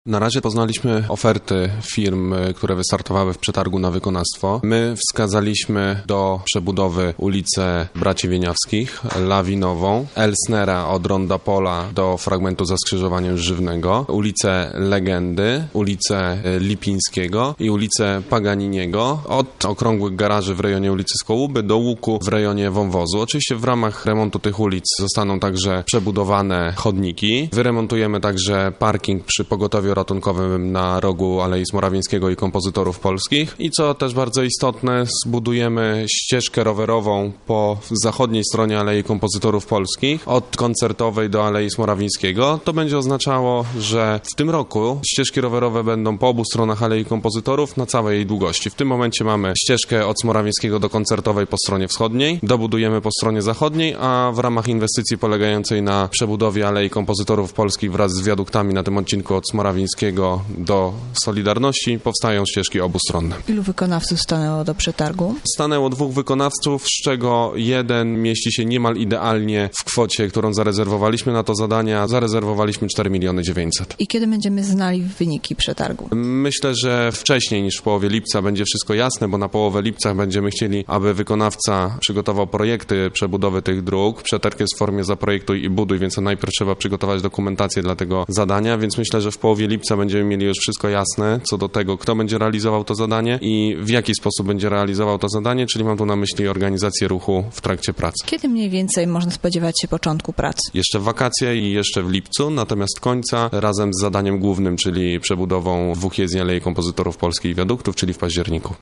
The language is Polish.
Na razie poznaliśmy oferty firm, które wystartowały w przetargu na wykonawstwo. My wskazaliśmy do przebudowy ulicę Braci Wieniawskich, Lawinową, Elsnera od Ronda Pola do fragmentu za skrzyżowaniem Żywnego, ulicę Legendy, ulicę Lipińskiego i ulicę Paganiniego, od okrągłych garaży w rejonie ulicy Skołuby do łuku w rejonie Wąwozu. Oczywiście w ramach remontu tych ulic zostaną także przebudowane chodniki. Wyremontujemy także parking przy pogotowiu ratunkowym na rogu Alei Smorawińskiego i Kompozytorów Polskich i co też bardzo istotne, zbudujemy ścieżkę rowerową po zachodniej stronie Alei Kompozytorów Polskich od Koncertowej do Alei Smorawińskiego. To będzie oznaczało, że w tym roku ścieżki rowerowe będą po obu stronach Alei Kompozytorów na całej jej długości. W tym momencie mamy ścieżkę od Smorawińskiego do Koncertowej po stronie wschodniej, dobudujemy po stronie zachodniej, a w ramach inwestycji polegającej na przebudowie Alei Kompozytorów Polskich wraz z wiaduktami na tym odcinku od Smorawińskiego do Solidarności powstają ścieżki obustronne. Ilu wykonawców stanęło do przetargu? Stanęło 2 wykonawców, z czego jeden mieści się niemal idealnie w kwocie, którą zarezerwowaliśmy na to zadania. Zarezerwowaliśmy 4 900 000. I kiedy będziemy znali wyniki przetargu? Myślę, że wcześniej niż w połowie lipca będzie wszystko jasne, bo na połowę lipca będziemy chcieli, aby wykonawca przygotował projekty przebudowy tych dróg. Przetarg jest w formie zaprojektuj i buduj, więc najpierw trzeba przygotować dokumentację dla tego zadania, więc myślę, że w połowie lipca będziemy mieli już wszystko jasne co do tego, kto będzie realizował to zadanie i w jaki sposób będzie realizował to zadanie, czyli mam tu na myśli organizację ruchu w trakcie prac. Kiedy mniej więcej można spodziewać się początku prac? Jeszcze w wakacje i jeszcze w lipcu, natomiast końca razem z zadaniem głównym, czyli przebudową 2 jezdni Alei Kompozytorów Polskich i wiaduktów, czyli w październiku.